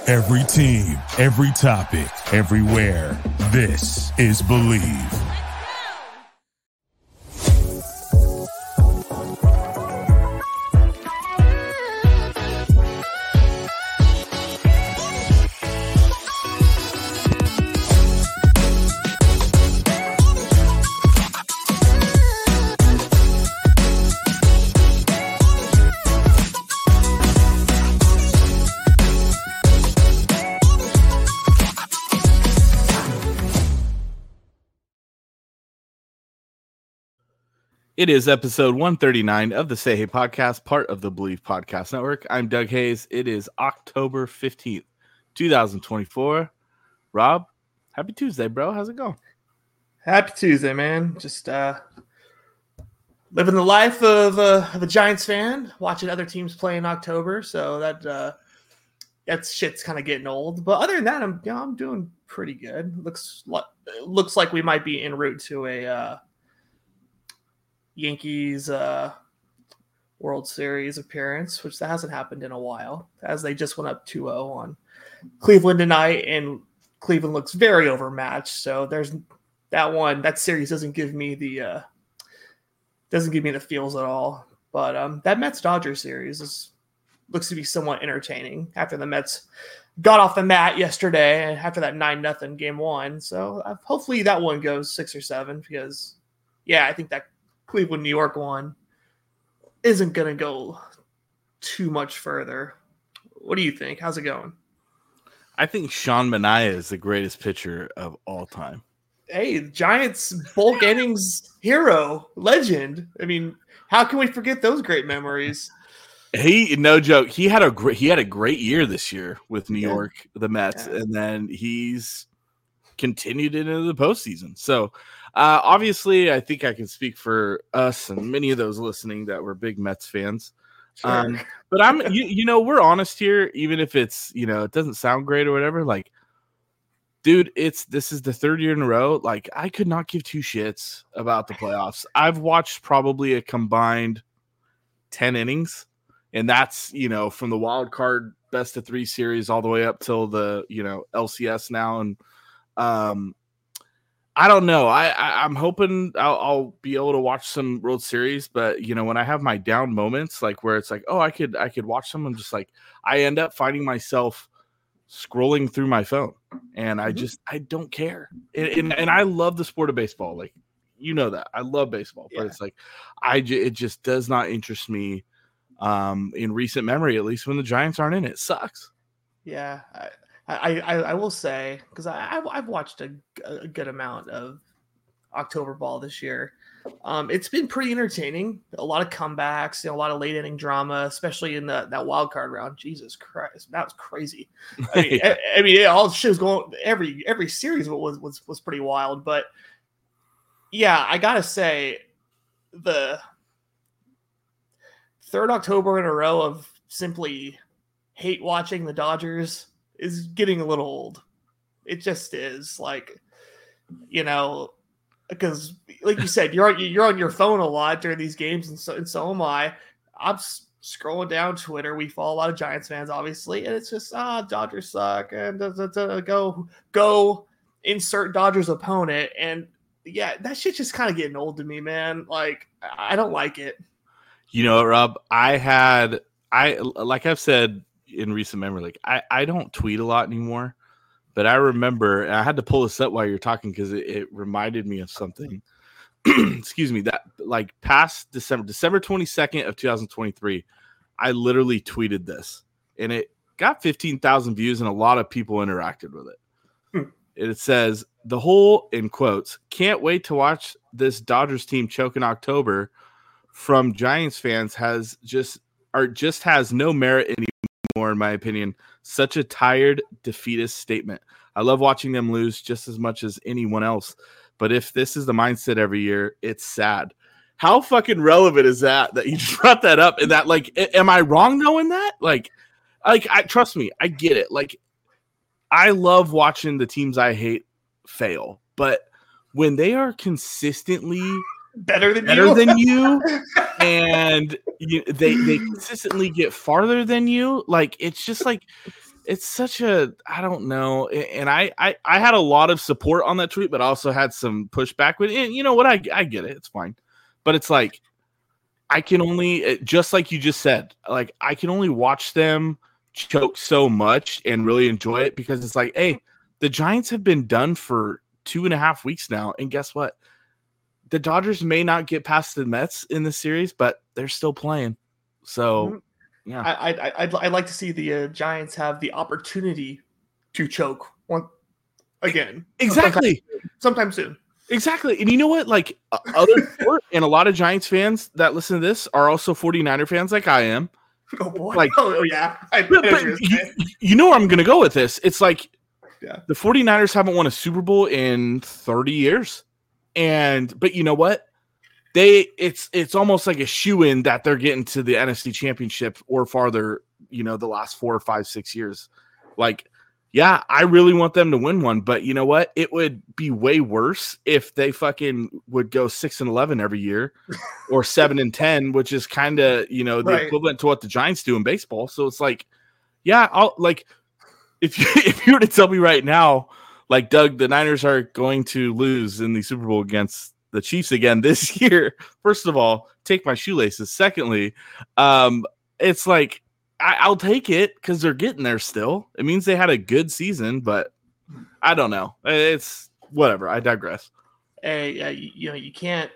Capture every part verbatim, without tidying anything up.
Every team, every topic, everywhere. This is Believe. It is episode one thirty-nine of the Say Hey podcast, part of the Believe Podcast Network. I'm Doug Hayes. It is October fifteenth, twenty twenty-four. Rob, happy Tuesday, bro. How's it going? Happy Tuesday, man. Just uh, living the life of, uh, of a Giants fan, watching other teams play in October. So that uh, that shit's kind of getting old. But other than that, I'm you know, I'm doing pretty good. Looks like looks like we might be en route to a uh, Yankees uh, World Series appearance, which that hasn't happened in a while, as they just went up two oh on Cleveland tonight, and Cleveland looks very overmatched. So there's that one. That series doesn't give me the uh, doesn't give me the feels at all. But um, that Mets Dodgers series is looks to be somewhat entertaining after the Mets got off the mat yesterday after that nine nothing game one. So uh, hopefully that one goes six or seven, because yeah, I think that Cleveland, New York one isn't going to go too much further. What do you think? How's it going? I think Sean Manaea is the greatest pitcher of all time. Hey, Giants bulk innings hero, legend. I mean, how can we forget those great memories? He, no joke, he had a great he had a great year this year with New Yeah. York, the Mets, Yeah. and then he's continued into the postseason. So Uh, obviously, I think I can speak for us and many of those listening that were big Mets fans. Sure. Um, but I'm, you, you know, we're honest here, even if it's, you know, it doesn't sound great or whatever. Like, dude, it's this is the third year in a row. Like, I could not give two shits about the playoffs. I've watched probably a combined ten innings, and that's, you know, from the wild card best of three series all the way up till the, you know, L C S now. And, um, I don't know. I, I I'm hoping I'll, I'll be able to watch some World Series, but you know, when I have my down moments, like where it's like, oh, I could I could watch some, I'm just like, I end up finding myself scrolling through my phone, and I just I don't care. And, and, and I love the sport of baseball, like you know that I love baseball, but Yeah. it's like I j- it just does not interest me. Um, in recent memory, at least when the Giants aren't in it, it sucks. Yeah, I I, I, I will say, because I've, I've watched a, a good amount of October ball this year. Um, it's been pretty entertaining. A lot of comebacks, you know, a lot of late inning drama, especially in the, that wild card round. Jesus Christ, that was crazy. I mean, Yeah. I, I mean, all the shit was going. Every every series was was was pretty wild. But yeah, I gotta say, the third October in a row of simply hate watching the Dodgers is getting a little old. It just is, like, you know, because like you said, you're on, you're on your phone a lot during these games, and so and so am I. I'm s- scrolling down Twitter. We follow a lot of Giants fans, obviously, and it's just ah, Dodgers suck, and da, da, da, go go insert Dodgers opponent, and yeah, that shit's just kind of getting old to me, man. Like, I don't like it. You know, Rob, I had I like I've said in recent memory, like I, I don't tweet a lot anymore, but I remember, and I had to pull this up while you're talking because it, it reminded me of something. Excuse me, that like past December, December twenty-second of two thousand twenty-three, I literally tweeted this, and it got fifteen thousand views, and a lot of people interacted with it. Hmm. It says, the whole, in quotes, can't wait to watch this Dodgers team choke in October, from Giants fans has just or just has no merit anymore, in my opinion. Such a tired, defeatist statement. I love watching them lose just as much as anyone else, but if this is the mindset every year, it's sad. How fucking relevant is that that you just brought that up? And that, like, a- am I wrong knowing that? Like, like I trust me, I get it. Like, I love watching the teams I hate fail, but when they are consistently Better than better you. than you, and you, they they consistently get farther than you, like, it's just like it's such a, I don't know. And I, I, I had a lot of support on that tweet, but I also had some pushback with it. You know what? I, I get it. It's fine. But it's like, I can only, just like you just said, like I can only watch them choke so much and really enjoy it because it's like, hey, the Giants have been done for two and a half weeks now. And guess what? The Dodgers may not get past the Mets in this series, but they're still playing. So, mm-hmm. yeah. I, I, I'd, I'd like to see the uh, Giants have the opportunity to choke one again. Exactly. Sometime, sometime soon. Exactly. And you know what? Like uh, other sport and a lot of Giants fans that listen to this are also 49er fans like I am. Oh, boy. Like, oh, yeah. I, but, but you, you know where I'm going to go with this. It's like yeah. the 49ers haven't won a Super Bowl in thirty years. And but you know what? They it's it's almost like a shoo-in that they're getting to the N F C Championship or farther, you know, the last four or five, six years. Like, yeah, I really want them to win one, but you know what? It would be way worse if they fucking would go six and eleven every year or seven and ten, which is kind of, you know, the right. equivalent to what the Giants do in baseball. So it's like, yeah, I'll like if you if you were to tell me right now, like, Doug, the Niners are going to lose in the Super Bowl against the Chiefs again this year. First of all, take my shoelaces. Secondly, um, it's like I, I'll take it because they're getting there still. It means they had a good season, but I don't know. It's whatever. I digress. Hey, uh, you, you know, you can't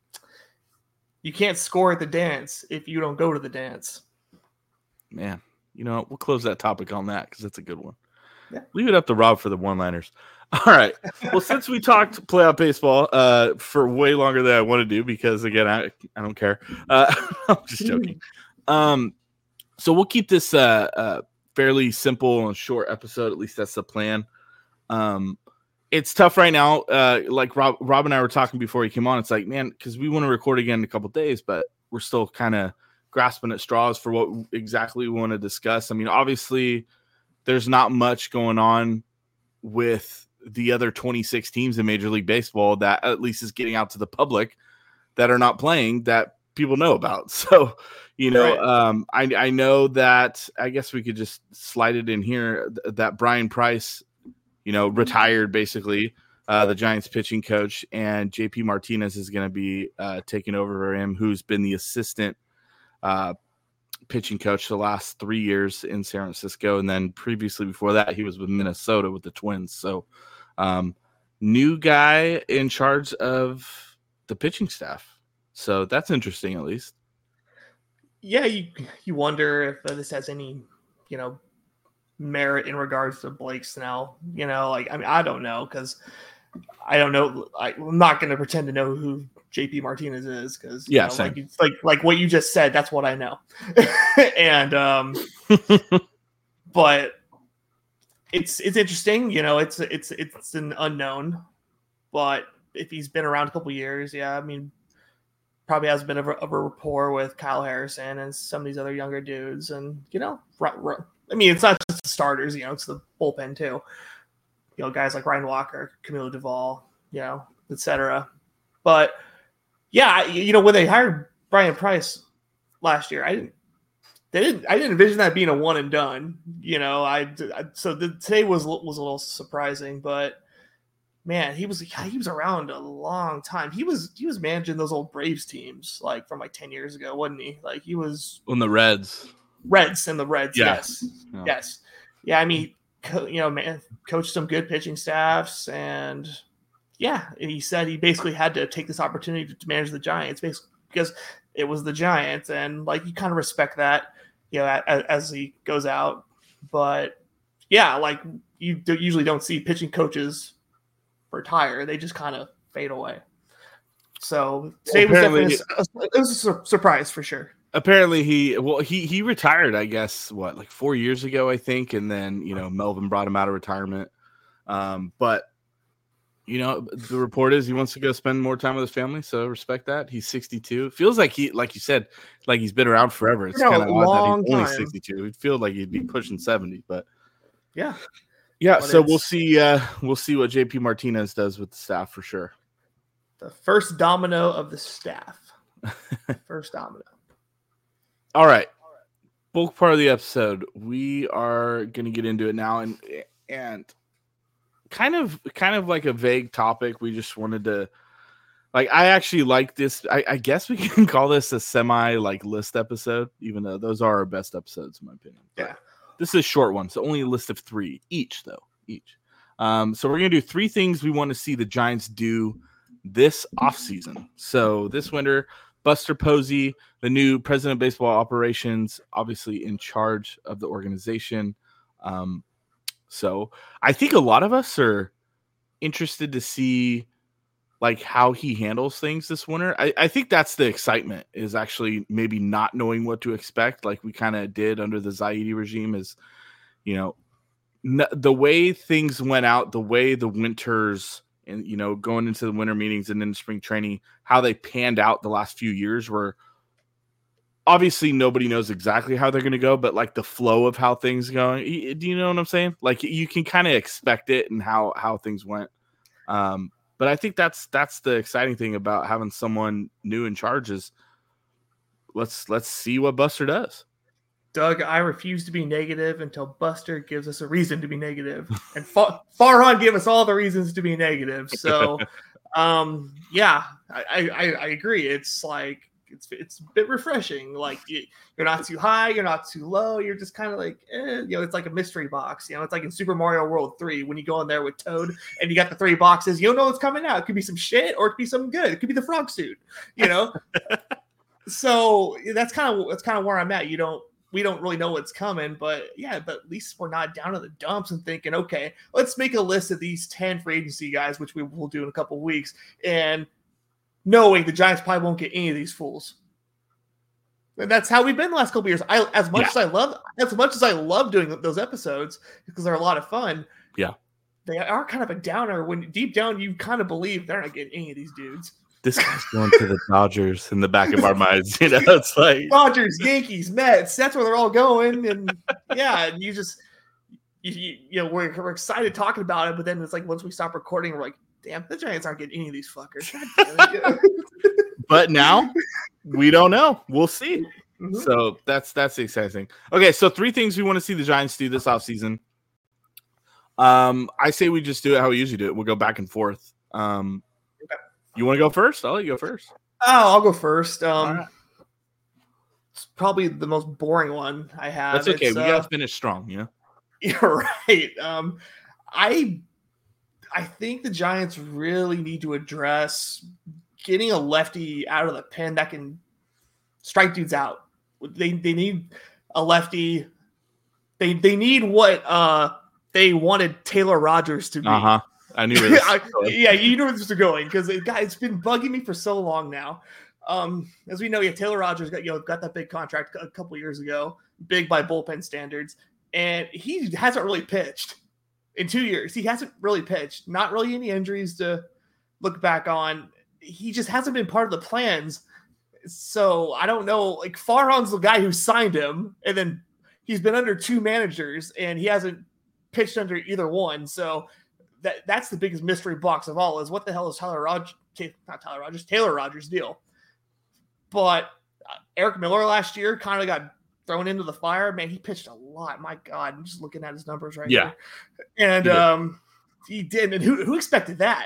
you can't score at the dance if you don't go to the dance. Man, you know, we'll close that topic on that because that's a good one. Yeah. Leave it up to Rob for the one-liners. All right. Well, since we talked playoff baseball uh, for way longer than I want to do, because again, I I don't care. Uh, I'm just joking. Um, so we'll keep this uh, uh, fairly simple and short episode. At least that's the plan. Um, it's tough right now. Uh, like Rob, Rob and I were talking before he came on. It's like, man, because we want to record again in a couple of days, but we're still kind of grasping at straws for what exactly we want to discuss. I mean, obviously, there's not much going on with the other twenty-six teams in Major League Baseball that at least is getting out to the public that are not playing that people know about. So, you know, right. um, I, I know that I guess we could just slide it in here th- that Brian Price, you know, retired basically, uh, the Giants pitching coach, and J P Martinez is going to be uh, taking over for him, who's been the assistant uh, pitching coach the last three years in San Francisco. And then previously before that, he was with Minnesota with the Twins. So um, new guy in charge of the pitching staff. So that's interesting, at least. Yeah. You, you wonder if uh, this has any, you know, merit in regards to Blake Snell, you know, like, I mean, I don't know. Cause I don't know. I, I'm not going to pretend to know who J P Martinez is because yeah, know, like, like like what you just said, that's what I know. and um, but it's it's interesting, you know. It's it's it's an unknown, but if he's been around a couple years, yeah, I mean, probably has a bit of a, of a rapport with Kyle Harrison and some of these other younger dudes, and you know, r- r- I mean, it's not just the starters, you know, it's the bullpen too. You know, guys like Ryan Walker, Camilo Duvall, you know, et cetera. But yeah, you know, when they hired Brian Price last year, I didn't, they didn't, I didn't envision that being a one and done. You know, I, I so the, today was was a little surprising, but man, he was he was around a long time. He was he was managing those old Braves teams like from like ten years ago, wasn't he? Like he was on the Reds, Reds and the Reds. Yeah. Yes, yeah. yes, yeah. I mean, co- you know, man, coached some good pitching staffs and. Yeah, and he said he basically had to take this opportunity to, to manage the Giants basically because it was the Giants, and like you kind of respect that, you know, as, as he goes out. But yeah, like you do, usually don't see pitching coaches retire; they just kind of fade away. So today well, was definitely a, it was a sur- surprise for sure. Apparently, he well he he retired, I guess, what like four years ago, I think, and then you know Melvin brought him out of retirement, um, but. You know, the report is he wants to go spend more time with his family, so respect that. He's sixty-two. It feels like he, like you said, like he's been around forever. It's kind of odd that he's only sixty-two. It feels like he'd be pushing seventy, but yeah, yeah. But so we'll see. Uh, we'll see what J P Martinez does with the staff for sure. The first domino of the staff. First domino. All right. bulk part of the episode. We are going to get into it now, and and kind of kind of like a vague topic. We just wanted to, like, I actually like this. I, I guess we can call this a semi like list episode, even though those are our best episodes in my opinion. But Yeah, this is a short one, so only a list of three each, though each. Um, so we're gonna do three things we want to see the Giants do this offseason. So this winter, Buster Posey, the new president of baseball operations, obviously in charge of the organization. Um, so I think a lot of us are interested to see like how he handles things this winter. I, I think that's the excitement, is actually maybe not knowing what to expect, like we kind of did under the Zaidi regime. Is, you know, n- the way things went out, the way the winters and, you know, going into the winter meetings and then spring training, how they panned out the last few years, were obviously nobody knows exactly how they're going to go, but like the flow of how things going, do you know what I'm saying? Like you can kind of expect it and how, how things went. Um, But I think that's that's the exciting thing about having someone new in charge, is let's let's see what Buster does. Doug, I refuse to be negative until Buster gives us a reason to be negative, and Fa- Farhan gave us all the reasons to be negative. So, um, yeah, I, I I agree. It's like it's it's a bit refreshing. Like you, you're not too high, you're not too low. You're just kind of like, eh, you know, it's like a mystery box. You know, it's like in Super Mario World three when you go in there with Toad and you got the three boxes. You don't know what's coming out. It could be some shit or it could be something good. It could be the frog suit. You know, so that's kind of that's kind of where I'm at. You don't. We don't really know what's coming, but yeah, but at least we're not down in the dumps and thinking, okay, let's make a list of these ten free agency guys, which we will do in a couple of weeks, and knowing the Giants probably won't get any of these fools. And that's how we've been the last couple of years. I, as much yeah. as I love, as much as I love doing those episodes because they're a lot of fun. Yeah, they are kind of a downer when deep down you kind of believe they're not getting any of these dudes. This guy's going to the Dodgers in the back of our minds. You know, it's like Dodgers, Yankees, Mets. That's where they're all going. And yeah, and you just, you, you, you know, we're, we're excited talking about it. But then it's like once we stop recording, we're like, damn, the Giants aren't getting any of these fuckers. But now we don't know. We'll see. Mm-hmm. So that's that's the exciting thing. Okay, so three things we want to see the Giants do this offseason. Um, I say we just do it how we usually do it. We'll go back and forth. Um, okay. You want to go first? I'll let you go first. Oh, I'll go first. Um, right. It's probably the most boring one I have. That's okay. It's, we uh, gotta finish strong, you know? You're right. Um, I I think the Giants really need to address getting a lefty out of the pen that can strike dudes out. They they need a lefty. They they need what uh they wanted Taylor Rogers to be. Uh-huh. I knew it. I, yeah, you knew where this was going because it, it's been bugging me for so long now. Um, as we know, yeah, Taylor Rogers got you know got that big contract a couple years ago, big by bullpen standards, and he hasn't really pitched in two years. He hasn't really pitched. Not really any injuries to look back on. He just hasn't been part of the plans. So I don't know. Like Farhan's the guy who signed him, and then he's been under two managers, and he hasn't pitched under either one. So. That that's the biggest mystery box of all is what the hell is Tyler Rogers, not Tyler Rogers, Taylor Rogers' deal. But uh, Eric Miller last year kind of got thrown into the fire. Man, he pitched a lot. My God, I'm just looking at his numbers right yeah. here. And he um, he did. And who who expected that?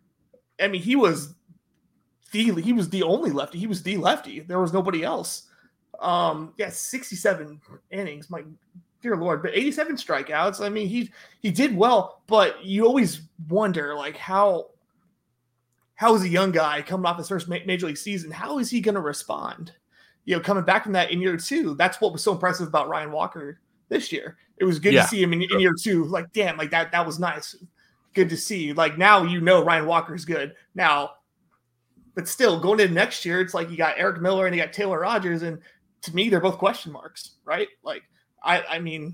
I mean, he was the he was the only lefty. He was the lefty. There was nobody else. Um, yeah, sixty-seven innings. My dear Lord, but eighty-seven strikeouts. I mean, he he did well, but you always wonder, like, how how is a young guy coming off his first ma- major league season? How is he going to respond? You know, coming back from that in year two. That's what was so impressive about Ryan Walker this year. It was good yeah. to see him in, in year two. Like, damn, like that that was nice. Good to see. Like now, you know, Ryan Walker's good now, but still going into next year, it's like you got Eric Miller and you got Taylor Rogers, and to me, they're both question marks, right? Like. I, I mean,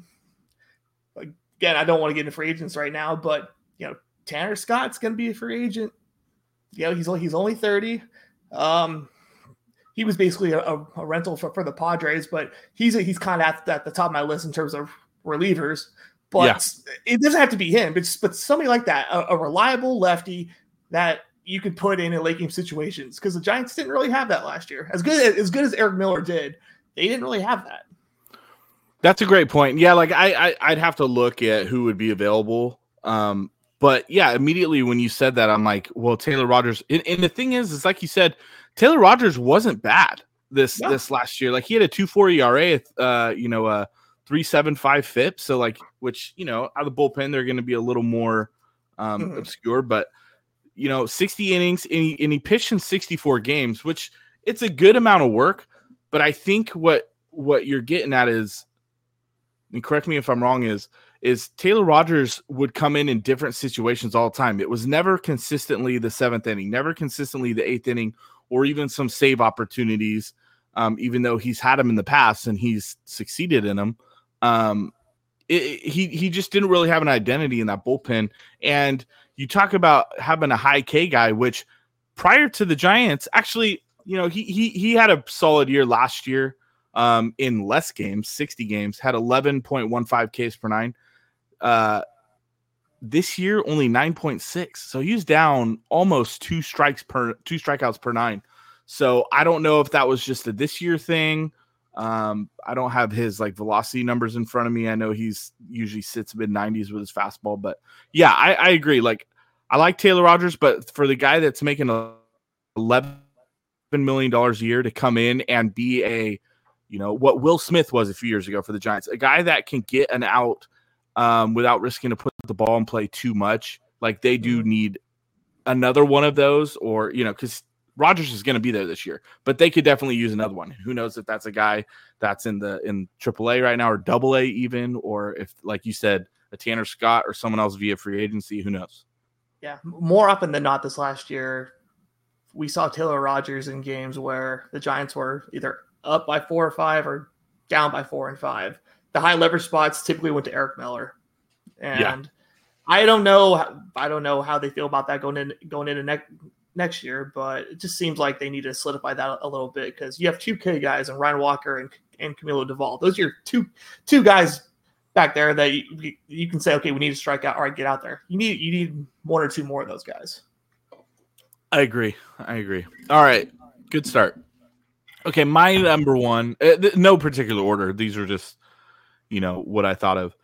again, I don't want to get into free agents right now, but, you know, Tanner Scott's going to be a free agent. You know, he's, he's only thirty. Um, he was basically a, a rental for, for the Padres, but he's a, he's kind of at, at the top of my list in terms of relievers. But yeah. It doesn't have to be him. It's, but somebody like that, a, a reliable lefty that you could put in in late game situations, because the Giants didn't really have that last year. As good as, as good as Eric Miller did, they didn't really have that. That's a great point. Yeah, like I, I I'd have to look at who would be available. Um, but yeah, immediately when you said that, I'm like, well, Taylor Rogers. And, and the thing is, is like you said, Taylor Rogers wasn't bad this Yeah. this last year. Like he had a two point four E R A, uh, you know, a three point seven five F I P. So like, which you know, out of the bullpen, they're going to be a little more um, Mhm. obscure. But you know, sixty innings, and he, and he pitched in sixty-four games, which it's a good amount of work. But I think what what you're getting at is, and correct me if I'm wrong, is is Taylor Rogers would come in in different situations all the time. It was never consistently the seventh inning, never consistently the eighth inning, or even some save opportunities, um, even though he's had them in the past and he's succeeded in them. Um, it, it, he, he just didn't really have an identity in that bullpen. And you talk about having a high K guy, which prior to the Giants, actually, you know, he he he had a solid year last year. Um, in less games, sixty games, had eleven point one five Ks per nine. Uh, this year, only nine point six. So he's down almost two strikes per two strikeouts per nine. So I don't know if that was just a this year thing. Um, I don't have his like velocity numbers in front of me. I know he's usually sits mid nineties with his fastball, but yeah, I, I agree. Like I like Taylor Rogers, but for the guy that's making eleven million dollars a year to come in and be a, you know, what Will Smith was a few years ago for the Giants, a guy that can get an out um, without risking to put the ball in play too much. Like they do need another one of those, or, you know, because Rodgers is going to be there this year, but they could definitely use another one. Who knows if that's a guy that's in the in triple A right now or double A even, or if, like you said, a Tanner Scott or someone else via free agency. Who knows? Yeah, more often than not this last year, we saw Taylor Rogers in games where the Giants were either up by four or five or down by four and five. The high leverage spots typically went to Eric Miller. And Yeah. I don't know. I don't know how they feel about that going in, going into next, next year, but it just seems like they need to solidify that a little bit because you have two K guys and Ryan Walker and, and Camilo Duvall. Those are your two, two guys back there that you, you can say, okay, we need to strike out. All right, get out there. You need, you need one or two more of those guys. I agree. I agree. All right. Good start. Okay. My number one, uh, th- no particular order. These are just, you know, what I thought of.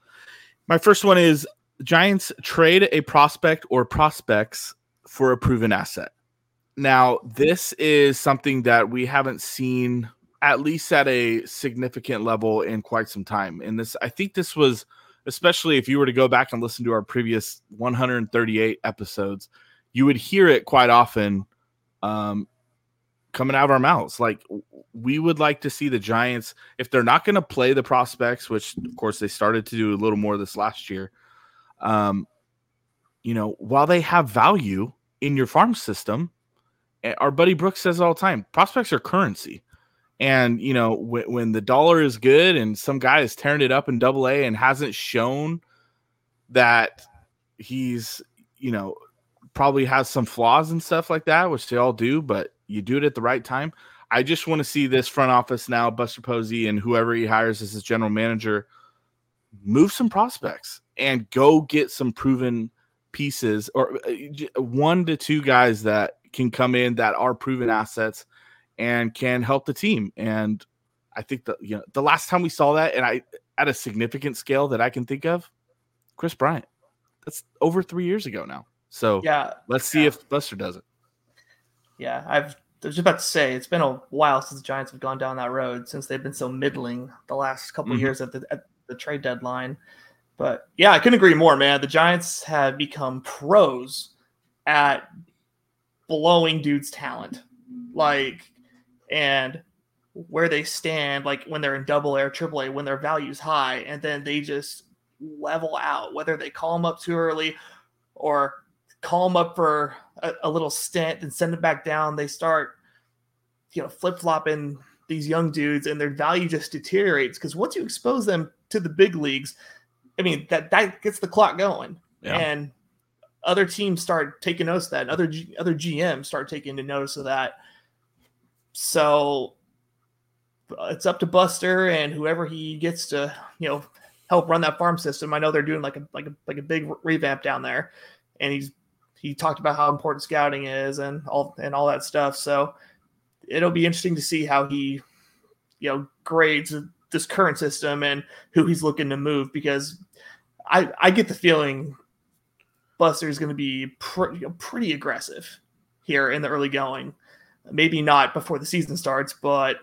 My first one is Giants trade a prospect or prospects for a proven asset. Now, this is something that we haven't seen at least at a significant level in quite some time. And this, I think this was, especially if you were to go back and listen to our previous one hundred thirty-eight episodes, you would hear it quite often um, coming out of our mouths. Like, we would like to see the Giants, if they're not going to play the prospects, which of course they started to do a little more this last year, um, you know, while they have value in your farm system, our buddy Brooks says all the time, prospects are currency. And, you know, when, when the dollar is good and some guy is tearing it up in double A and hasn't shown that he's, you know, probably has some flaws and stuff like that, which they all do, but you do it at the right time. I just want to see this front office now, Buster Posey and whoever he hires as his general manager, move some prospects and go get some proven pieces, or one to two guys that can come in that are proven assets and can help the team. And I think that, you know, the last time we saw that, and I at a significant scale that I can think of, Chris Bryant. That's over three years ago now. So yeah, let's see yeah. if Buster does it. Yeah, I've I was just about to say it's been a while since the Giants have gone down that road, since they've been so middling the last couple Mhm. of years at the at the trade deadline. But yeah, I couldn't agree more, man. The Giants have become pros at blowing dudes' talent, like, and where they stand, like when they're in double A or triple A, when their value's high, and then they just level out, whether they call them up too early or call them up for a, a little stint and send them back down. They start, you know, flip flopping these young dudes, and their value just deteriorates because once you expose them to the big leagues, I mean, that, that gets the clock going. Yeah. And other teams start taking notice of that, and other G, other G Ms start taking notice of that. So it's up to Buster and whoever he gets to, you know, help run that farm system. I know they're doing like a like a like a big revamp down there, and he's he talked about how important scouting is and all and all that stuff. So it'll be interesting to see how he, you know, grades this current system and who he's looking to move, because I, I get the feeling Buster is going to be pretty, pretty aggressive here in the early going. Maybe not before the season starts, but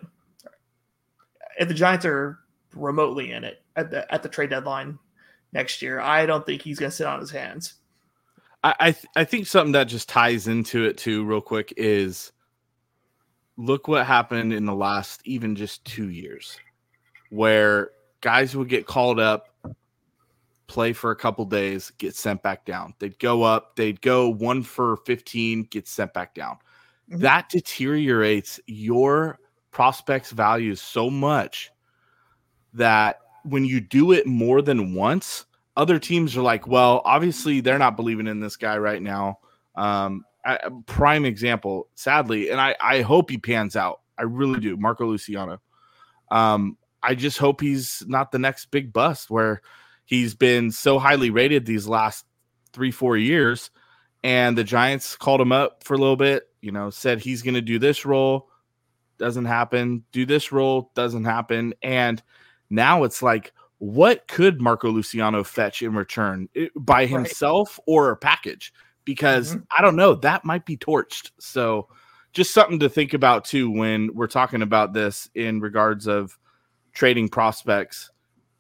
if the Giants are remotely in it at the at the trade deadline next year, I don't think he's going to sit on his hands. I I, th- I think something that just ties into it too, real quick, is look what happened in the last even just two years, where guys would get called up, play for a couple days, get sent back down. They'd go up, they'd go one for fifteen, get sent back down. Mm-hmm. That deteriorates your prospects' value so much that when you do it more than once, other teams are like, well, obviously they're not believing in this guy right now. Um, a prime example, sadly, and I, I hope he pans out. I really do. Marco Luciano. Um, I just hope he's not the next big bust where he's been so highly rated these last three, four years, and the Giants called him up for a little bit, you know, said he's going to do this role. Doesn't happen. Do this role. Doesn't happen. And now it's like, what could Marco Luciano fetch in return it, by himself right. or a package? Because mm-hmm. I don't know, that might be torched. So just something to think about too, when we're talking about this in regards of trading prospects,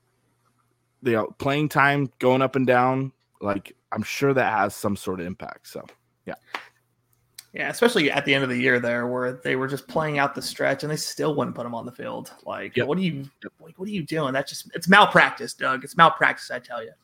you know, playing time going up and down, like I'm sure that has some sort of impact. So yeah. Yeah, especially at the end of the year there, where they were just playing out the stretch and they still wouldn't put him on the field. Like, yep. what are you, like, what are you doing? That's just, it's malpractice, Doug. It's malpractice, I tell you.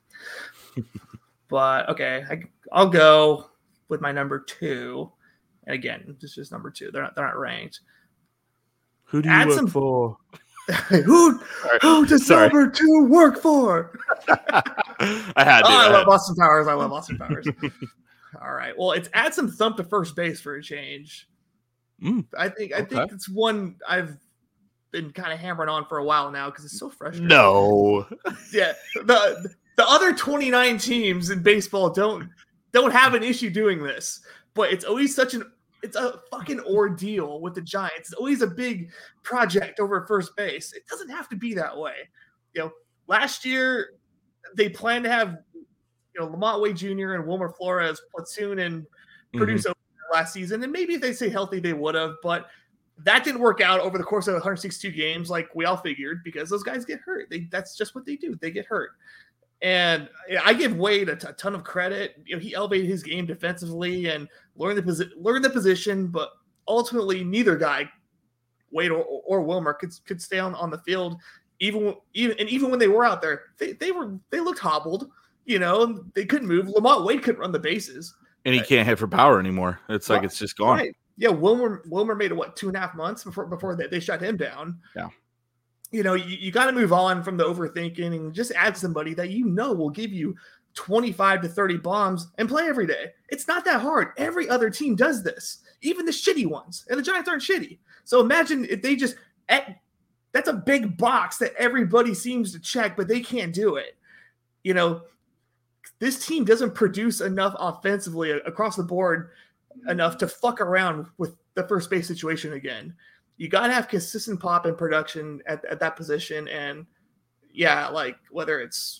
But okay, I, I'll go with my number two. And again, this is just number two. They're not, they're not ranked. Who do you Add work some, for? who, who does Sorry. number two work for? I had to. Oh, I, I love Austin Powers. I love Austin Powers. All right. Well, it's add some thump to first base for a change. Mm, I think I okay. think it's one I've been kind of hammering on for a while now because it's so frustrating. No. Yeah. The the other twenty-nine teams in baseball don't don't have an issue doing this, but it's always such an it's a fucking ordeal with the Giants. It's always a big project over at first base. It doesn't have to be that way. You know, last year they planned to have you know, Lamont Wade Junior and Wilmer Flores platoon and produce mm-hmm. last season. And maybe if they stay healthy, they would have, but that didn't work out over the course of one hundred sixty-two games like we all figured, because those guys get hurt. They, that's just what they do. They get hurt. And I give Wade a, t- a ton of credit. You know, he elevated his game defensively and learned the, posi- learned the position, but ultimately neither guy, Wade or, or Wilmer, could, could stay on, on the field. Even, even, and even when they were out there, they, they were, they looked hobbled. You know, they couldn't move. Lamont Wade couldn't run the bases. And he can't hit for power anymore. It's like, right. it's just gone. Right. Yeah, Wilmer Wilmer made it, what, two and a half months before before they, they shut him down. Yeah. You know, you, you got to move on from the overthinking and just add somebody that you know will give you twenty-five to thirty bombs and play every day. It's not that hard. Every other team does this, even the shitty ones. And the Giants aren't shitty. So imagine if they just – that's a big box that everybody seems to check, but they can't do it. You know, this team doesn't produce enough offensively across the board enough to fuck around with the first base situation again. You got to have consistent pop and production at, at that position. And yeah, like whether it's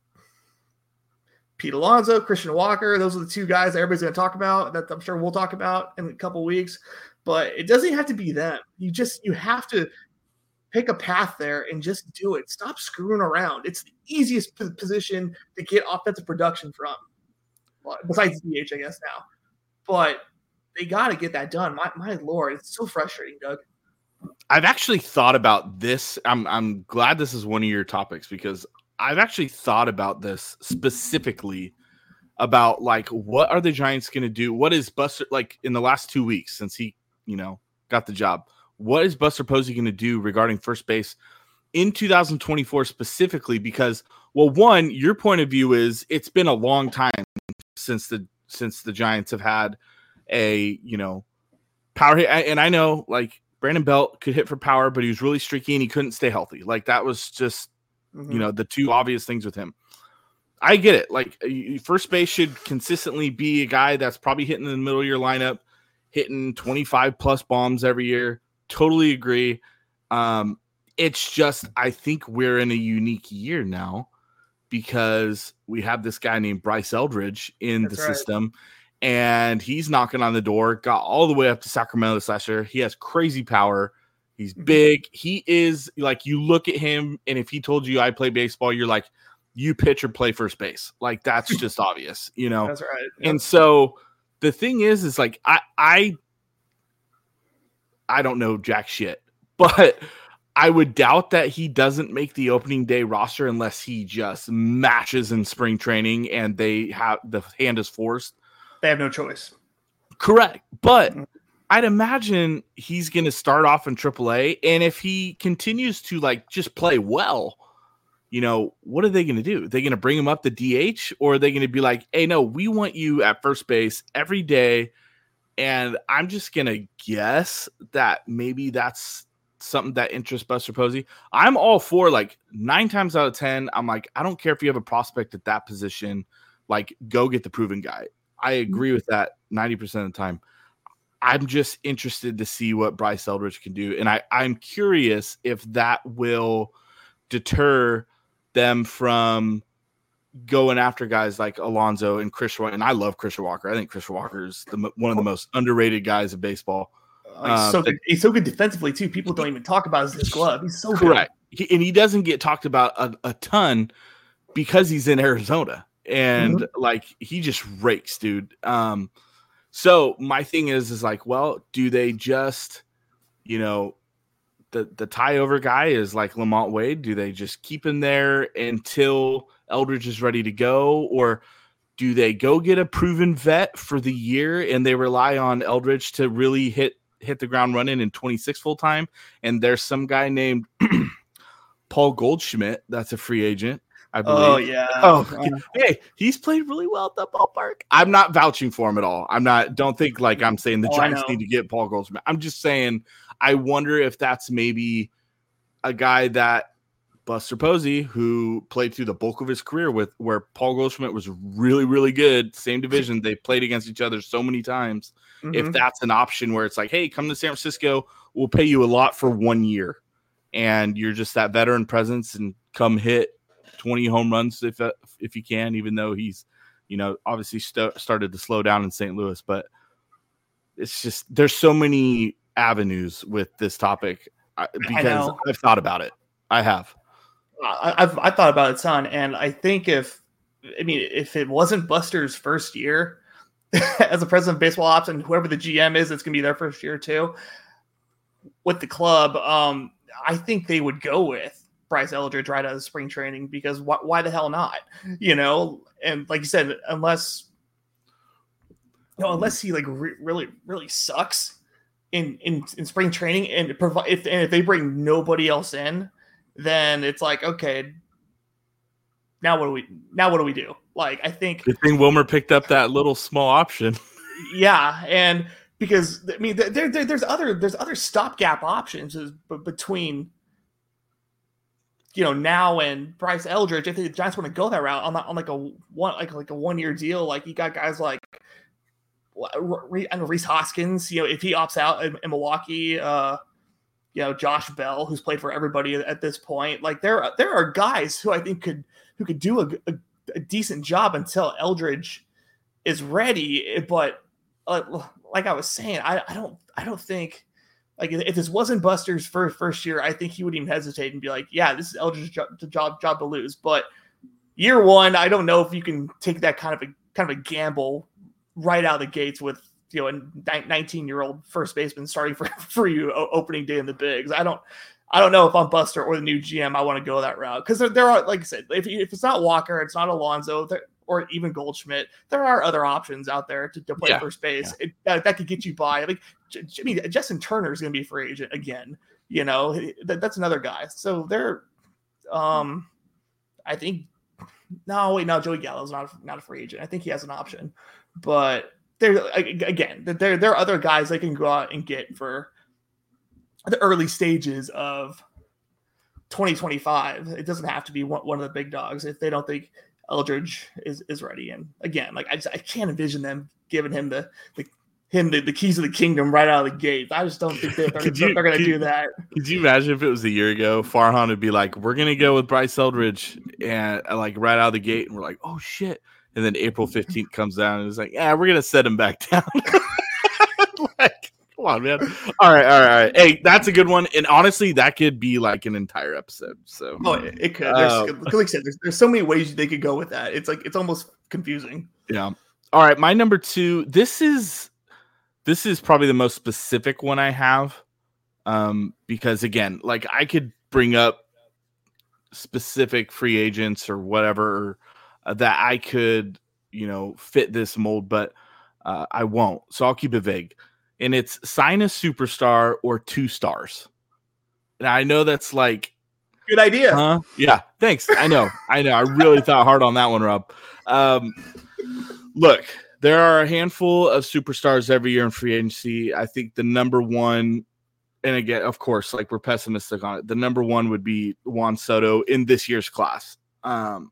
Pete Alonso, Christian Walker, those are the two guys that everybody's going to talk about, that I'm sure we'll talk about in a couple of weeks, but it doesn't have to be them. You just, you have to pick a path there and just do it. Stop screwing around. It's the easiest p- position to get offensive production from, well, besides D H, I guess now. But they got to get that done. My, my Lord, it's so frustrating, Doug. I've actually thought about this. I'm I'm glad this is one of your topics, because I've actually thought about this specifically about, like, what are the Giants going to do? What is Buster, like, in the last two weeks since he, you know, got the job? What is Buster Posey going to do regarding first base in two thousand twenty-four specifically? Because, well, one, your point of view is it's been a long time since the since the Giants have had a, you know, power hit. And I know, like, Brandon Belt could hit for power, but he was really streaky and he couldn't stay healthy. Like, that was just, mm-hmm. you know, the two obvious things with him. I get it. Like, first base should consistently be a guy that's probably hitting in the middle of your lineup, hitting twenty-five plus bombs every year. Totally agree. Um, It's just, I think we're in a unique year now because we have this guy named Bryce Eldridge in That's the right. system, and he's knocking on the door, got all the way up to Sacramento this last year. He has crazy power. He's big. He is like, you look at him, and if he told you I play baseball, you're like, you pitch or play first base. Like, that's just obvious, you know? That's right. Yep. And so the thing is, is like, I, I, I don't know jack shit, but I would doubt that he doesn't make the opening day roster unless he just matches in spring training and they have the hand is forced. They have no choice. Correct. But I'd imagine he's going to start off in triple A. And if he continues to like just play well, you know, what are they going to do? Are they going to bring him up to D H, or are they going to be like, hey, no, we want you at first base every day. And I'm just going to guess that maybe that's something that interests Buster Posey. I'm all for, like, nine times out of ten, I'm like, I don't care if you have a prospect at that position, like, go get the proven guy. I agree with that ninety percent of the time. I'm just interested to see what Bryce Eldridge can do. And I, I'm curious if that will deter them from going after guys like Alonso and Christian Walker. And I love Christian Walker. I think Christian Walker is the, one of the most underrated guys in baseball. Uh, he's, so good. He's so good defensively too. People don't even talk about his glove. He's so correct. good. He, and he doesn't get talked about a, a ton because he's in Arizona, and mm-hmm. like he just rakes, dude. Um, so my thing is, is like, well, do they just, you know, the the tie over guy is like Lamont Wade? Do they just keep him there until Eldridge is ready to go, or do they go get a proven vet for the year and they rely on Eldridge to really hit hit the ground running in twenty-six full time? And there's some guy named Paul Goldschmidt that's a free agent, I believe. Oh yeah. Oh, hey, he's played really well at the ballpark. I'm not vouching for him at all. I'm not. Don't think like I'm saying the oh, Giants need to get Paul Goldschmidt. I'm just saying I wonder if that's maybe a guy that Buster Posey, who played through the bulk of his career with, where Paul Goldschmidt was really, really good, same division. They played against each other so many times. Mm-hmm. If that's an option where it's like, hey, come to San Francisco, we'll pay you a lot for one year, and you're just that veteran presence, and come hit twenty home runs if if you can, even though he's, you know, obviously st- started to slow down in Saint Louis. But it's just, there's so many avenues with this topic because I've thought about it. I have. I've I thought about it, son, and I think if I mean if it wasn't Buster's first year as a president of baseball ops, and whoever the G M is, it's gonna be their first year too with the club. Um, I think they would go with Bryce Eldridge right out of spring training, because why, why the hell not? You know, and like you said, unless you know, unless he like re- really really sucks in in in spring training, and provide if and if they bring nobody else in, then it's like, okay, now what do we now what do we do? Like, I think good thing Wilmer picked up that little small option. Yeah, and because I mean, there, there there's other there's other stopgap options between, you know, now and Bryce Eldridge. If the Giants want to go that route on, on like a one like like a one year deal, like you got guys like I know Reese Hoskins, you know, if he opts out in, in Milwaukee. Uh, You know, Josh Bell, who's played for everybody at this point. Like there, there are guys who I think could who could do a, a, a decent job until Eldridge is ready. But uh, like I was saying, I, I don't, I don't think like if this wasn't Buster's first first year, I think he would even hesitate and be like, "Yeah, this is Eldridge's job, job job to lose." But year one, I don't know if you can take that kind of a kind of a gamble right out of the gates with, you know, a nineteen-year-old first baseman starting for, for you opening day in the bigs. I don't, I don't know if I'm Buster or the new G M, I want to go that route, because there, there are, like I said, if, if it's not Walker, it's not Alonso, there, or even Goldschmidt, there are other options out there to, to play yeah. first base. Yeah. It, that, that could get you by. Like, I mean, Justin Turner is going to be a free agent again. You know, that, that's another guy. So they're, um, I think, no, wait, no, Joey Gallo's not not a free agent. I think he has an option, but. There again, there there are other guys they can go out and get for the early stages of twenty twenty-five. It doesn't have to be one, one of the big dogs if they don't think Eldridge is, is ready. And again, like I just I can't envision them giving him the, the him the, the keys of the kingdom right out of the gate. I just don't think they're, they're, you, they're going to do could, that. Could you imagine if it was a year ago, Farhan would be like, we're going to go with Bryce Eldridge and like right out of the gate. And we're like, oh shit. And then April fifteenth comes down and it's like, yeah, we're going to set him back down. Like, come on, man. All right. All right. All right. Hey, that's a good one. And honestly, that could be like an entire episode. So, oh, it, it could. There's, um, like I said, there's, there's so many ways they could go with that. It's like, it's almost confusing. Yeah. All right. My number two, this is, This is probably the most specific one I have, um, because again, like I could bring up specific free agents or whatever uh, that I could, you know, fit this mold, but uh, I won't. So I'll keep it vague. And it's sign a superstar or two stars. And I know that's like good idea. Huh? Yeah, thanks. I know. I know. I really thought hard on that one, Rob. Um, look. There are a handful of superstars every year in free agency. I think the number one, and again, of course, like we're pessimistic on it, the number one would be Juan Soto in this year's class. Um,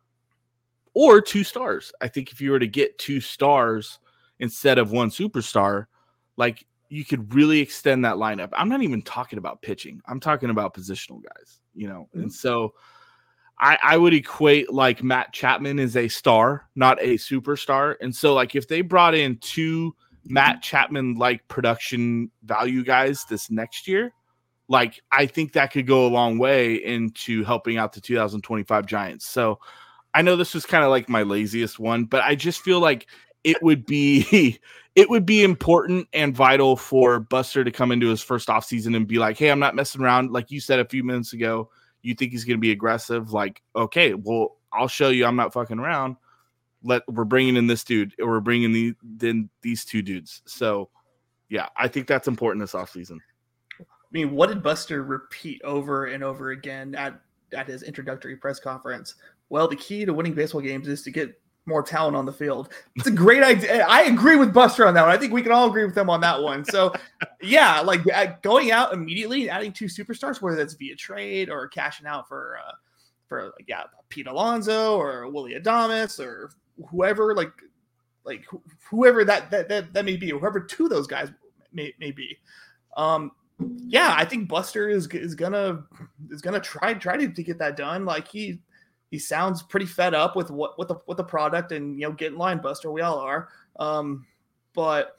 or two stars. I think if you were to get two stars instead of one superstar, like you could really extend that lineup. I'm not even talking about pitching. I'm talking about positional guys, you know? Mm-hmm. And so I, I would equate like Matt Chapman is a star, not a superstar. And so like if they brought in two Matt Chapman like production value guys this next year, like I think that could go a long way into helping out the two thousand twenty-five Giants. So I know this was kind of like my laziest one, but I just feel like it would be it would be important and vital for Buster to come into his first offseason and be like, hey, I'm not messing around. Like you said a few minutes ago, you think he's going to be aggressive? Like, okay, well, I'll show you I'm not fucking around. Let We're bringing in this dude, or we're bringing the, then these two dudes. So, yeah, I think that's important this offseason. I mean, what did Buster repeat over and over again at, at his introductory press conference? Well, the key to winning baseball games is to get more talent on the field. It's a great idea. I agree with Buster on that one. I think we can all agree with him on that one. So, yeah, like going out immediately and adding two superstars, whether that's via trade or cashing out for, uh, for like, yeah, Pete Alonso or Willie Adames or whoever, like, like whoever that that that, that may be, or whoever two of those guys may, may be. Um, yeah, I think Buster is is gonna is gonna try try to, to get that done. Like he. He sounds pretty fed up with what with the with the product and you know get in line, Buster. We all are, um, but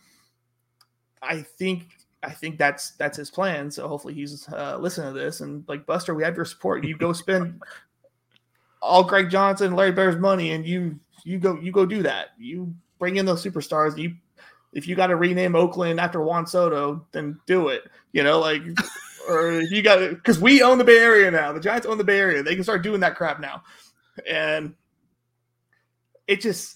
I think I think that's that's his plan. So hopefully he's uh, listening to this and like Buster, we have your support. You go spend all Greg Johnson, Larry Bear's money, and you you go you go do that. You bring in those superstars. You if you got to rename Oakland after Juan Soto, then do it. You know, like. Or if you got it, because we own the Bay Area now. The Giants own the Bay Area. They can start doing that crap now. And it just,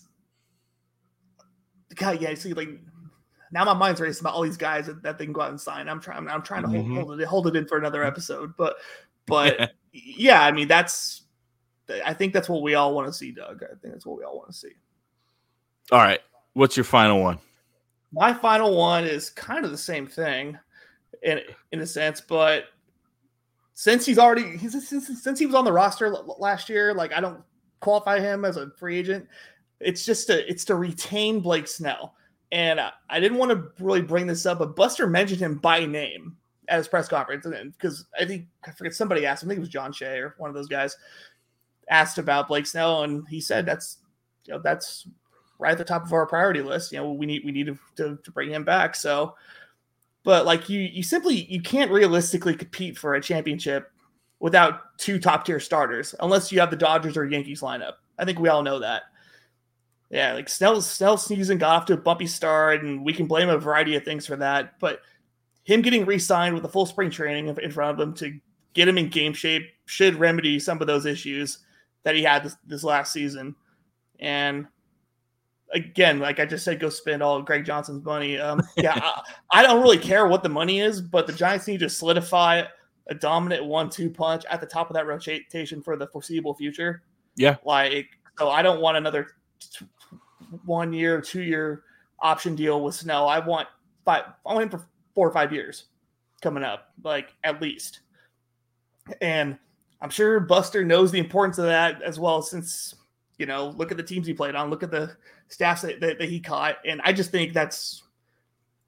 God, yeah, see, like, now my mind's racing about all these guys that, that they can go out and sign. I'm trying, I'm trying to hold, mm-hmm. hold it, hold it in for another episode. But, but yeah, I mean, that's, I think that's what we all want to see, Doug. I think that's what we all want to see. All right. What's your final one? My final one is kind of the same thing. In in a sense, but since he's already he's, since, since he was on the roster last year, like I don't qualify him as a free agent. It's just to it's to retain Blake Snell, and I, I didn't want to really bring this up, but Buster mentioned him by name at his press conference, and because I think I forget somebody asked him, I think it was John Shea or one of those guys asked about Blake Snell, and he said that's you know that's right at the top of our priority list. You know we need we need to to, to bring him back. So. But like you, you simply you can't realistically compete for a championship without two top tier starters, unless you have the Dodgers or Yankees lineup. I think we all know that. Yeah, like Snell's Snell's season got off to a bumpy start, and we can blame a variety of things for that. But him getting re-signed with a full spring training in front of him to get him in game shape should remedy some of those issues that he had this, this last season. And again, like I just said, go spend all Greg Johnson's money. Um, yeah, I, I don't really care what the money is, but the Giants need to solidify a dominant one two punch at the top of that rotation for the foreseeable future. Yeah. Like, so I don't want another t- one year, two year option deal with Snell. I want five, I want him for four or five years coming up, like at least. And I'm sure Buster knows the importance of that as well, since, you know, look at the teams he played on, look at the staffs that, that, that he caught. And I just think that's,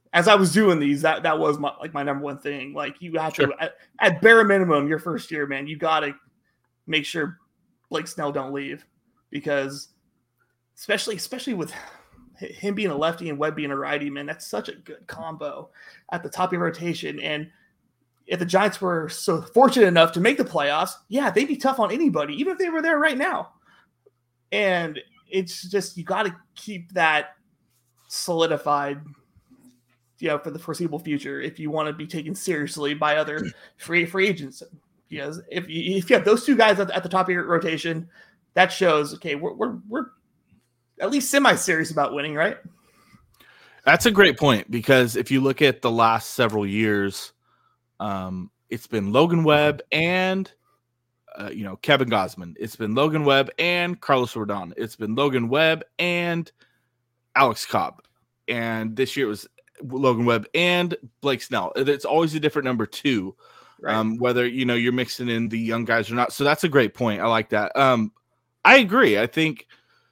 as I was doing these, that that was my like my number one thing. Like you have Sure. to at, at bare minimum, your first year, man, you got to make sure Blake Snell don't leave, because especially especially with him being a lefty and Webb being a righty, man, that's such a good combo at the top of your rotation. And if the Giants were so fortunate enough to make the playoffs, yeah, they'd be tough on anybody, even if they were there right now. And it's just, you got to keep that solidified, you know, for the foreseeable future if you want to be taken seriously by other free free agents. Because if you, if you have those two guys at, at the top of your rotation, that shows, okay, we're we're, we're at least semi-serious about winning, right? That's a great point, because if you look at the last several years, um, it's been Logan Webb and uh, you know, Kevin Gausman. It's been Logan Webb and Carlos Rodon. It's been Logan Webb and Alex Cobb. And this year it was Logan Webb and Blake Snell. It's always a different number two, right. um, whether, you know, you're mixing in the young guys or not. So that's a great point. I like that. Um, I agree. I think,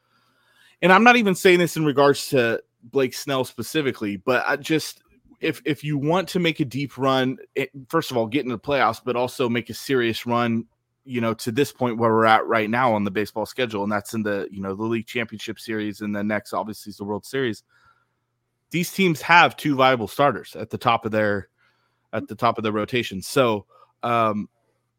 and I'm not even saying this in regards to Blake Snell specifically, but I just, if if you want to make a deep run, it, first of all, get into the playoffs, but also make a serious run, you know, to this point where we're at right now on the baseball schedule, and that's in the, you know, the league championship series, and then next obviously is the World Series. These teams have two viable starters at the top of their at the top of their rotation. So, um,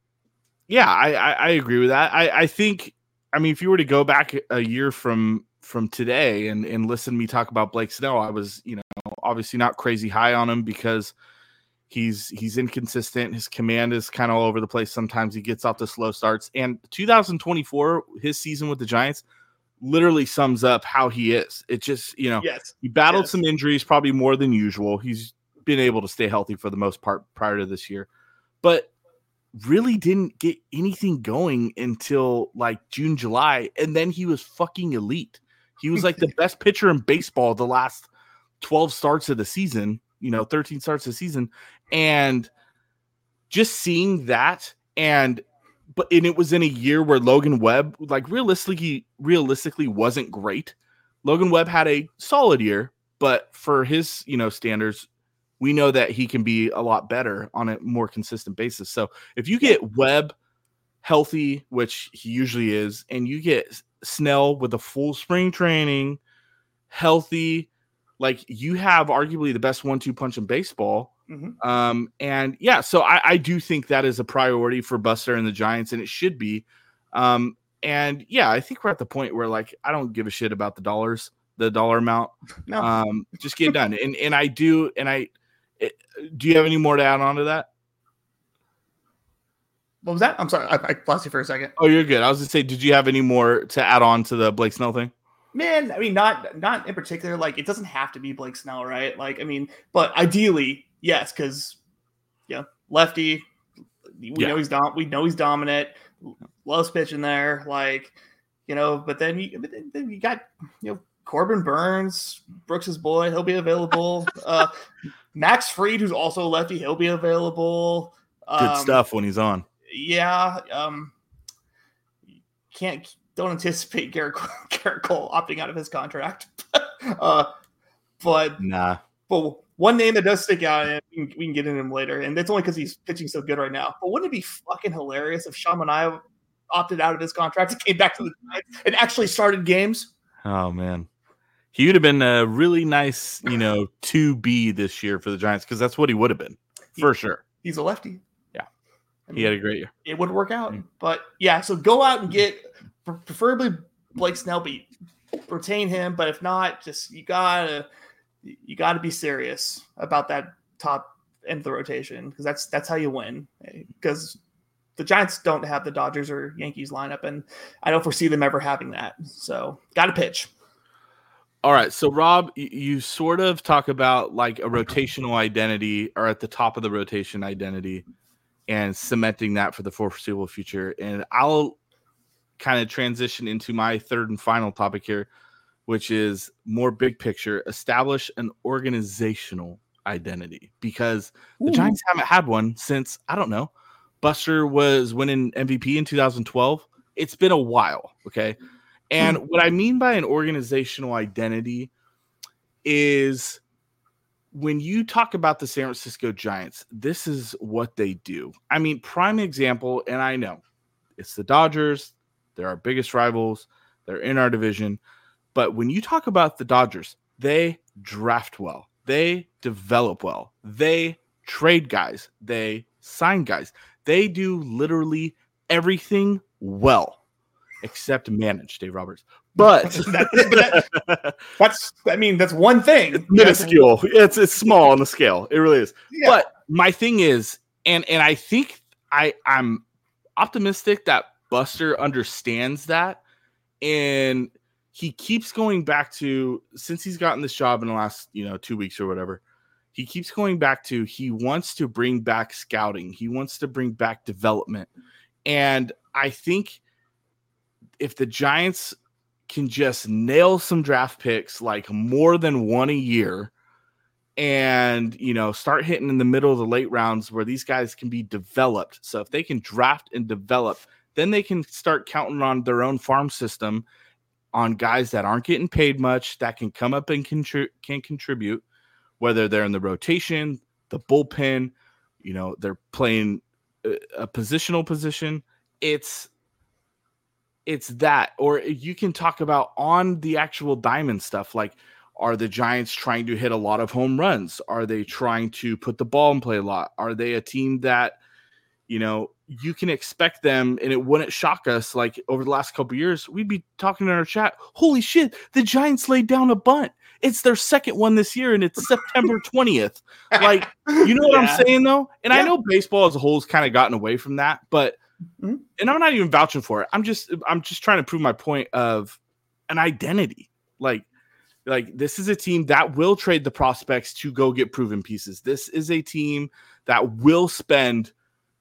yeah, I, I, I agree with that. I, I think, I mean, if you were to go back a year from from today and, and listen to me talk about Blake Snell, I was, you know, obviously not crazy high on him because he's he's inconsistent. His command is kind of all over the place. Sometimes he gets off the slow starts. And two thousand twenty-four, his season with the Giants, literally sums up how he is. It just, you know, yes. he battled yes. some injuries, probably more than usual. He's been able to stay healthy for the most part prior to this year, but really didn't get anything going until like June, July. And then he was fucking elite. He was like the best pitcher in baseball the last twelve starts of the season, you know, thirteen starts of the season. And just seeing that, and but and it was in a year where Logan Webb, like realistically, realistically wasn't great. Logan Webb had a solid year, but for his, you know, standards, we know that he can be a lot better on a more consistent basis. So if you get Webb healthy, which he usually is, and you get Snell with a full spring training, healthy, like you have arguably the best one two punch in baseball. Mm-hmm. Um, and yeah, so I, I do think that is a priority for Buster and the Giants, and it should be. Um, and yeah, I think we're at the point where like I don't give a shit about the dollars, the dollar amount. No. Um, just get it done. and and I do, and I it, do you have any more to add on to that? What was that? I'm sorry, I, I lost you for a second. Oh, you're good. I was gonna say, did you have any more to add on to the Blake Snell thing? Man, I mean, not not in particular. Like, it doesn't have to be Blake Snell, right? Like, I mean, but ideally, yes, because yeah, lefty. We Yeah. know he's dom- We know he's dominant. Loves pitching there, like, you know. But then you, but then, then you got, you know, Corbin Burns, Brooks's boy. He'll be available. uh, Max Fried, who's also a lefty, he'll be available. Good Um, stuff when he's on. Yeah. Um, can't don't anticipate Garrett, Garrett Cole opting out of his contract. uh, but Nah. but one name that does stick out, and we can, we can get into him later, and that's only because he's pitching so good right now. But wouldn't it be fucking hilarious if Sean Manaea opted out of his contract and came back to the Giants and actually started games? Oh man, he would have been a really nice, you know, two B this year for the Giants, because that's what he would have been for he, sure. He's a lefty. Yeah, I mean, he had a great year. It would work out, Mm. but yeah. So go out and get preferably Blake Snell, but retain him. But if not, just you gotta you gotta be serious about that top end of the rotation, because that's that's how you win. Because the Giants don't have the Dodgers or Yankees lineup, and I don't foresee them ever having that. So got to pitch. All right, so Rob, you, you sort of talk about like a rotational identity, or at the top of the rotation identity, and cementing that for the foreseeable future. And I'll kind of transition into my third and final topic here, which is more big picture: establish an organizational identity, because the Ooh. Giants haven't had one since, I don't know, Buster was winning M V P in two thousand twelve. It's been a while. Okay. And what I mean by an organizational identity is when you talk about the San Francisco Giants, this is what they do. I mean, prime example, and I know it's the Dodgers. They're our biggest rivals. They're in our division. But when you talk about the Dodgers, they draft well. They develop well. They trade guys. They sign guys. They do literally everything well, except manage, Dave Roberts. But, that, that, that's, I mean, that's one thing. It's minuscule. It's it's small on the scale. It really is. Yeah. But my thing is, and and I think I I'm optimistic that Buster understands that, and he keeps going back to, since he's gotten this job in the last, you know, two weeks or whatever, he keeps going back to, he wants to bring back scouting. He wants to bring back development. And I think if the Giants can just nail some draft picks, like more than one a year, and, you know, start hitting in the middle of the late rounds where these guys can be developed. So if they can draft and develop, then they can start counting on their own farm system on guys that aren't getting paid much, that can come up and contri- can contribute, whether they're in the rotation, the bullpen, you know, they're playing a, a positional position. It's, It's that, or you can talk about on the actual diamond stuff. Like, are the Giants trying to hit a lot of home runs? Are they trying to put the ball in play a lot? Are they a team that, you know, you can expect them, and it wouldn't shock us, like over the last couple of years, we'd be talking in our chat, holy shit, the Giants laid down a bunt. It's their second one this year, and it's September twentieth. Like, you know what yeah. I'm saying, though? And yeah. I know baseball as a whole has kind of gotten away from that, but mm-hmm. and I'm not even vouching for it. I'm just I'm just trying to prove my point of an identity. Like, like this is a team that will trade the prospects to go get proven pieces. This is a team that will spend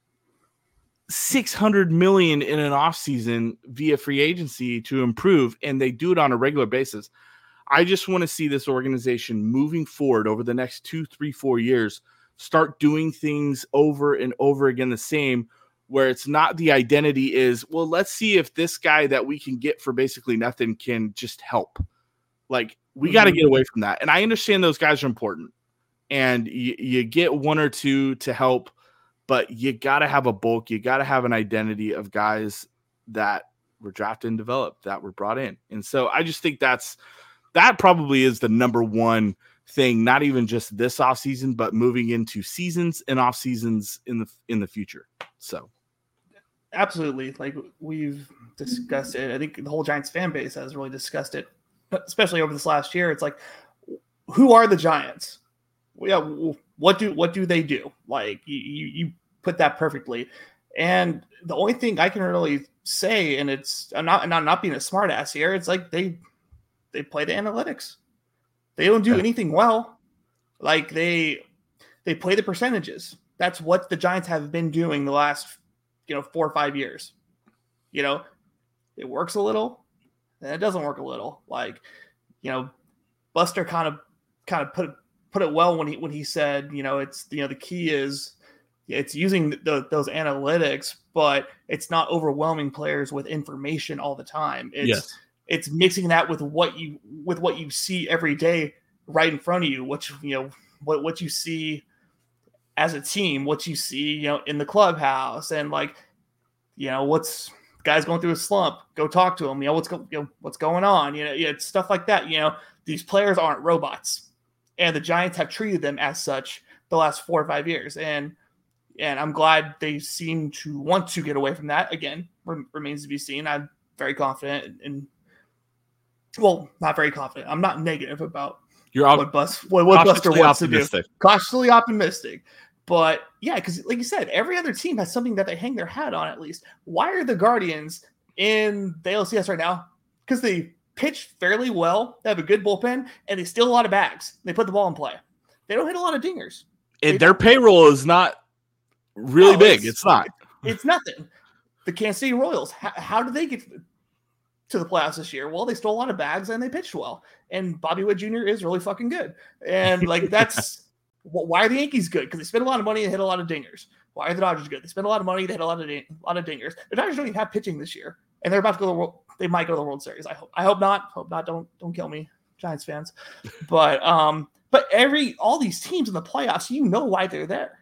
six hundred million dollars in an offseason via free agency to improve, and they do it on a regular basis. I just want to see this organization moving forward over the next two, three, four years, start doing things over and over again the same, where it's not the identity is, well, let's see if this guy that we can get for basically nothing can just help. Like, we mm-hmm. got to get away from that. And I understand those guys are important, and you, you get one or two to help, but you got to have a bulk. You got to have an identity of guys that were drafted and developed, that were brought in. And so I just think that's, that probably is the number one thing, not even just this offseason, but moving into seasons and off seasons in the, in the future. So. Absolutely. Like we've discussed it. I think the whole Giants fan base has really discussed it, especially over this last year. It's like, who are the Giants? Yeah. What do, what do they do? Like you, you put that perfectly. And the only thing I can really say, and it's, I'm not, and I'm not being a smart ass here. It's like, they, they play the analytics. They don't do anything well. Like they, they play the percentages. That's what the Giants have been doing the last, you know, four or five years. You know, it works a little, and it doesn't work a little. Like, you know, Buster kind of kind of put put it well when he when he said, you know, it's, you know, the key is it's using the, those analytics, but it's not overwhelming players with information all the time. It's yes. it's mixing that with what you with what you see every day right in front of you, what you, you know, what what you see as a team, what you see, you know, in the clubhouse, and like, you know, what's guys going through a slump, go talk to them, you know, what's go, you know, what's going on, you know, yeah, it's stuff like that. You know, these players aren't robots, and the Giants have treated them as such the last four or five years. And, and I'm glad they seem to want to get away from that. Again, re- remains to be seen. I'm very confident in, well, not very confident. I'm not negative about You're what, Bus, what, what Buster wants to do. Cautiously optimistic. But yeah, because like you said, every other team has something that they hang their hat on at least. Why are the Guardians in the A L C S right now? Because they pitch fairly well, they have a good bullpen, and they steal a lot of bags. They put the ball in play. They don't hit a lot of dingers. And their payroll is not really no, big. It's, it's not. It's nothing. The Kansas City Royals, how, how did they get to the playoffs this year? Well, they stole a lot of bags and they pitched well. And Bobby Witt Junior is really fucking good. And like that's why are the Yankees good? Because they spend a lot of money and hit a lot of dingers. Why are the Dodgers good? They spend a lot of money, they hit a lot of ding- a lot of dingers. The Dodgers don't even have pitching this year, and they're about to go to the World. They might go to the World Series. I hope. I hope not. Hope not. Don't don't kill me. Giants fans. But um, but every all these teams in the playoffs, you know why they're there.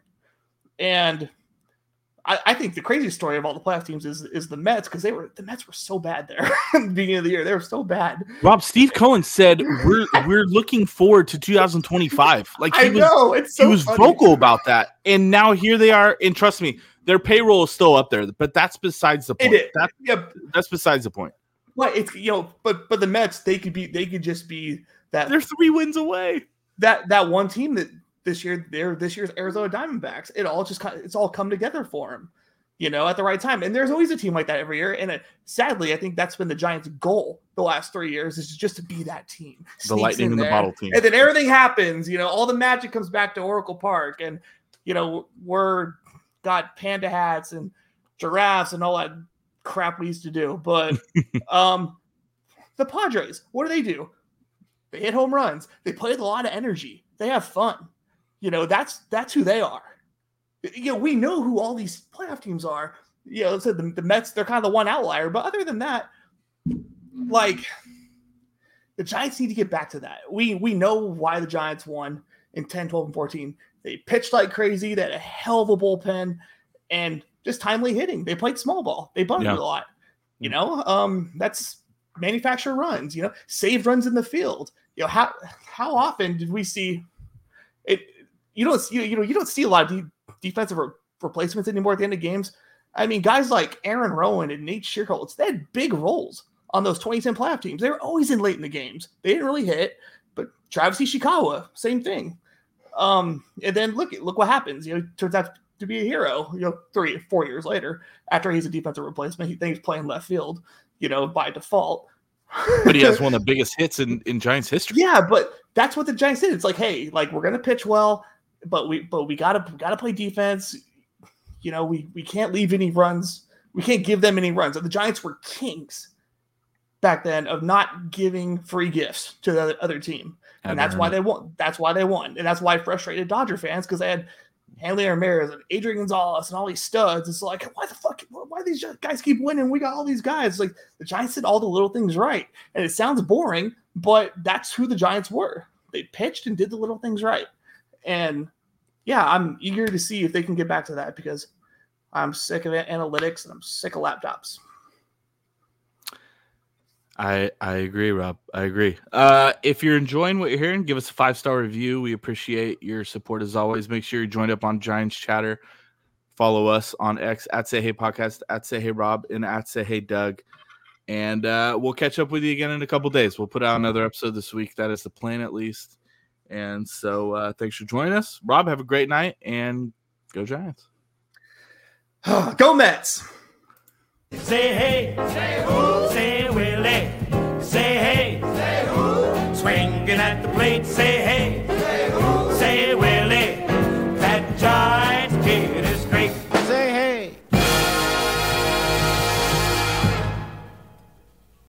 And I, I think the craziest story of all the playoff teams is is the Mets, because they were the Mets were so bad there at the beginning of the year. They were so bad. Rob, Steve Cohen said we're we're looking forward to two thousand twenty-five. Like he I was, know it's so he was funny. vocal about that, and now here they are. And trust me, their payroll is still up there, but that's besides the point. It is. That, Yeah. That's besides the point. But it's you know, but but the Mets, they could be they could just be that They're three wins away. that that one team that this year they're this year's Arizona Diamondbacks. It all just kind of, it's all come together for them, you know, at the right time. And there's always a team like that every year. And it, sadly, I think that's been the Giants' goal the last three years is just to be that team. The Sneaks lightning in the there, bottle team. and then everything happens. You know, all the magic comes back to Oracle Park, and you know we're got panda hats and giraffes and all that crap we used to do. But um, the Padres, what do they do? They hit home runs. They play with a lot of energy. They have fun. You know, that's that's who they are. You know, we know who all these playoff teams are. You know, so the, the Mets, they're kind of the one outlier. But other than that, like, the Giants need to get back to that. We we know why the Giants won in ten, twelve, and fourteen. They pitched like crazy. They had a hell of a bullpen and just timely hitting. They played small ball. They bunted Yeah. a lot. You know, um, that's manufacture runs, you know, saved runs in the field. You know, how how often did we see it? You don't see, you know, you don't see a lot of de- defensive re- replacements anymore at the end of games. I mean, guys like Aaron Rowan and Nate Shearholtz, they had big roles on those twenty ten playoff teams. They were always in late in the games. They didn't really hit, but Travis Ishikawa, same thing. Um, and then look, look what happens. You know, turns out to be a hero. You know, three, four years later, after he's a defensive replacement, he thinks he's playing left field. You know, by default. But he has one of the biggest hits in, in Giants history. Yeah, but that's what the Giants did. It's like, hey, like we're gonna pitch well, but we but we gotta we gotta play defense. You know, we we can't leave any runs. We can't give them any runs. And the Giants were kings back then of not giving free gifts to the other team, and that's why they won. That's why they won, and that's why it frustrated Dodger fans because they had Hanley Ramirez and Adrian Gonzalez and all these studs. It's like, why the fuck? Why these guys keep winning? We got all these guys. It's like the Giants did all the little things right, and it sounds boring, but that's who the Giants were. They pitched and did the little things right, and yeah, I'm eager to see if they can get back to that because I'm sick of analytics and I'm sick of laptops. I I agree, Rob. I agree. Uh, if you're enjoying what you're hearing, give us a five-star review. We appreciate your support as always. Make sure you're joined up on Giants Chatter. Follow us on X at Say Hey Podcast, at Say Hey Rob, and at Say Hey Doug. And uh, we'll catch up with you again in a couple days. We'll put out another episode this week. That is the plan, at least. And so uh, thanks for joining us. Rob, have a great night, and go Giants. Go Mets! Say hey, say who, say Willie, say hey, say who, swinging at the plate, say hey.